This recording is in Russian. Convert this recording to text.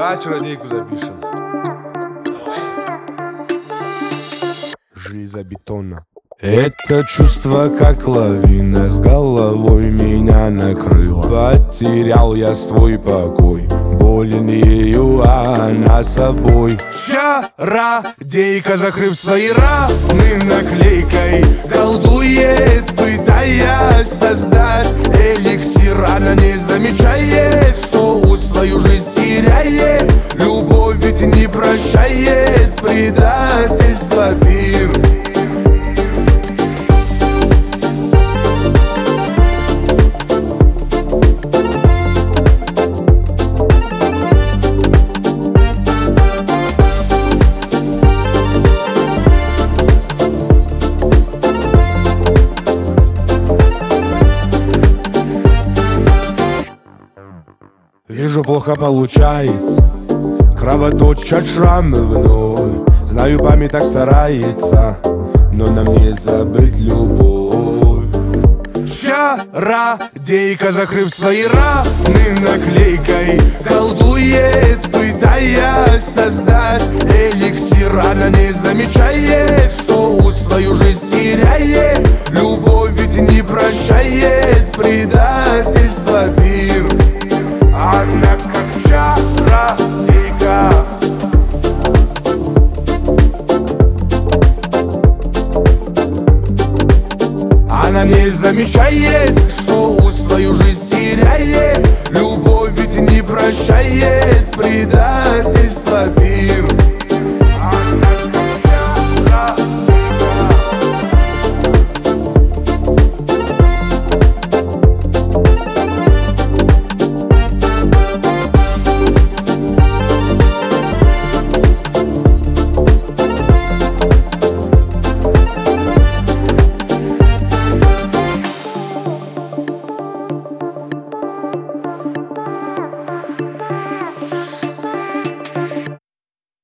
Давай чародейку запишем. Железобетонно. Это чувство как лавина с головой меня накрыло. Потерял я свой покой, болен ею, а она собой. Чародейка, закрыв свои раны наклейкой, колдует, пытаясь создать эликсир. Она не замечает, что свою жизнь теряет. Любовь ведь не прощает, предательство пир. Вижу, плохо получается, кровоточат шрамы вновь. Знаю, память так старается, но нам не забыть любовь. Чародейка, закрыв свои раны наклейкой, колдует, пытаясь создать эликсир. Она не замечает, что свою жизнь теряет. Любовь ведь не прощает, предательство пир. Она как чародейка. Она не замечает, что свою жизнь теряет. Любовь ведь не прощает, предательство пир.